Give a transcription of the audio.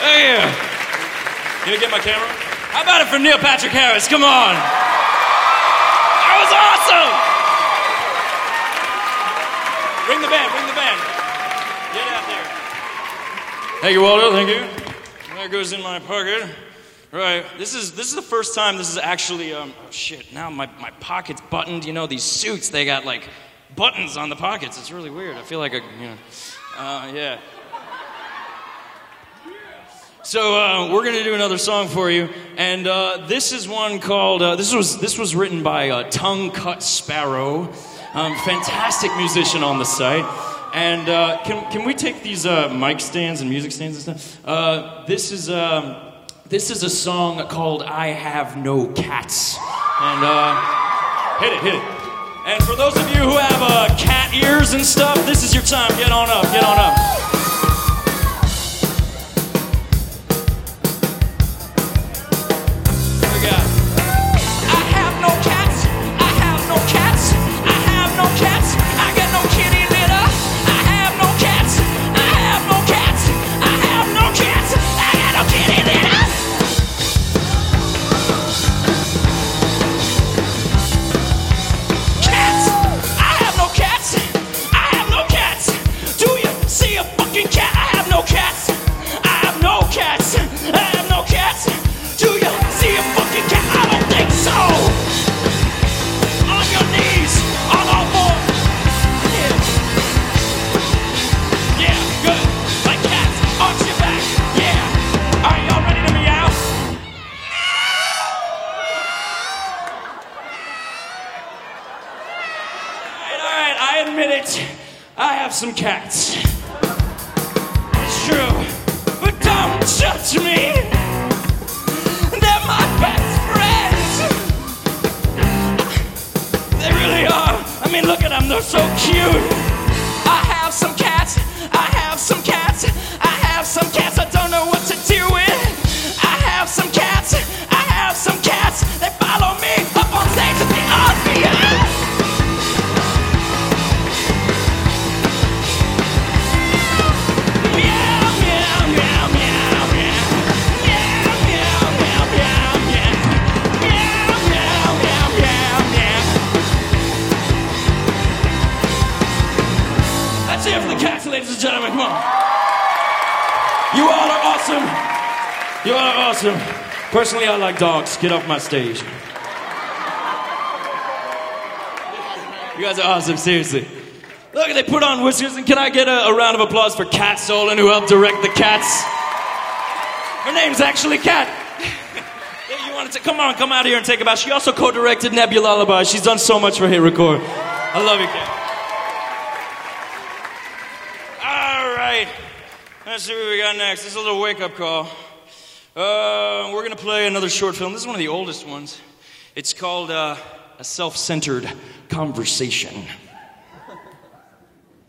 Oh, yeah. Can you get my camera? How about it for Neil Patrick Harris? Come on. That was awesome. Bring the band. Get out there. Thank you, Waldo. Thank you. That goes in my pocket. Right. This is the first time this is actually, oh shit, now my pocket's buttoned. You know, these suits, they got like buttons on the pockets. It's really weird. I feel like yeah. So we're gonna do another song for you, and this is one called. This was written by Tongue Cut Sparrow, fantastic musician on the site. And can we take these mic stands and music stands and stuff? This is a song called "I Have No Cats," and hit it. And for those of you who have cat ears and stuff, this is your time. Get on up. I have some cats. It's true. But don't judge me. They're my best friends. They really are. I mean, look at them. They're so cute. I have some cats. I have some cats. I have some cats. I don't know what to do with. I have some cats. I have some cats. They follow me up on stage at the audience. Ladies and gentlemen, come on. You all are awesome. You all are awesome. Personally, I like dogs. Get off my stage. You guys are awesome, seriously. Look, they put on whiskers, and can I get a round of applause for Kat Solon, who helped direct the Cats? Her name's actually Kat. You want to come out here and take a bow. She also co-directed Nebula Lullaby. She's done so much for Hit Record. I love you, Kat. Let's see what we got next. This is a little wake-up call. We're going to play another short film. This is one of the oldest ones. It's called A Self-Centered Conversation.